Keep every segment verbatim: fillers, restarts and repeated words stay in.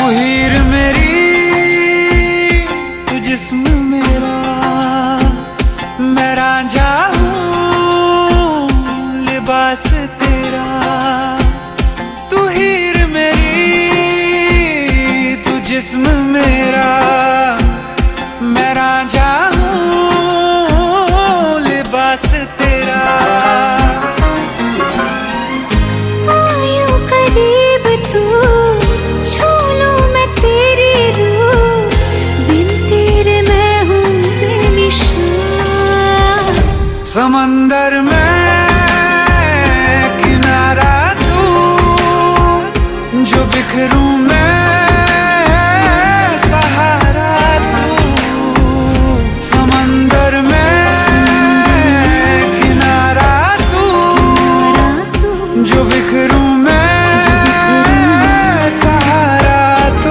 हीर मेरी, तू जिस्म मेरा, मैं रांझा हूँ लिबास तेरा। तू हीर मेरी, तू जिस्म मेरा, मैं रांझा हूँ लिबास तेरा। समंदर में किनारा तू, जो बिखरूं मैं सहारा तू। समंदर में किनारा तू, जो बिखरूं मैं सहारा तू।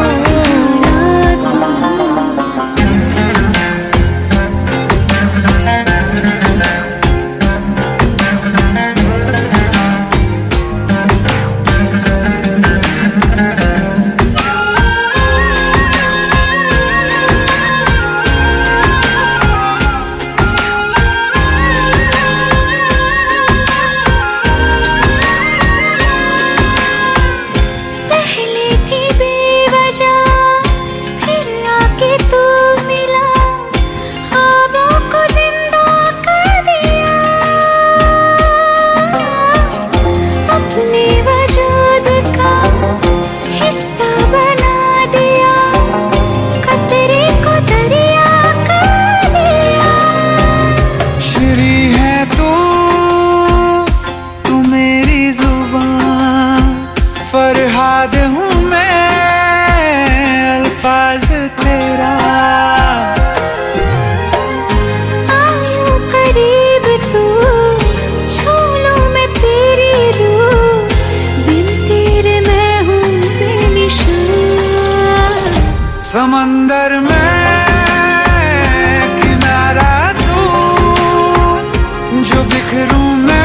फरहाद हूँ मैं अल्फाज तेरा। आयूं करीब तू, छू लूं मैं तेरी रूह, बिन तेरे मैं हूँ बेनिशान। समंदर में किनारा तू, जो बिखरूं मैं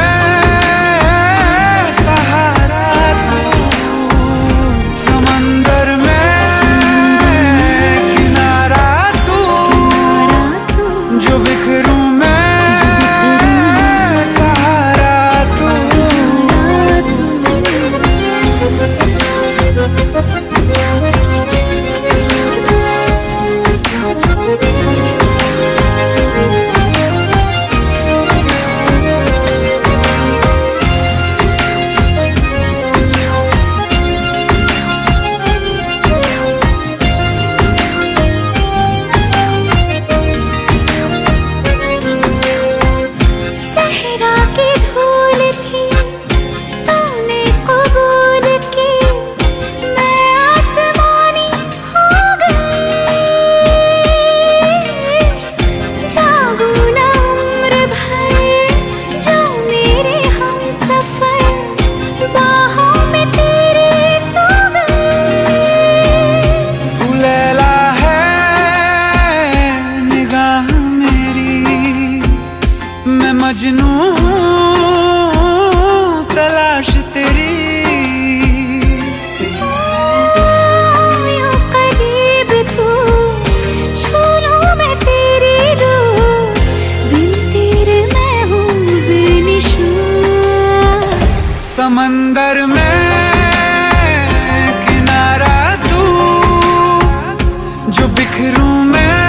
मजनू हूँ तलाश तेरी। यूं करीब तू, छू लूं मैं तेरी रूह, बिन तेरे मैं हूँ बेनिशान। समंदर में किनारा तू, जो बिखरूं मैं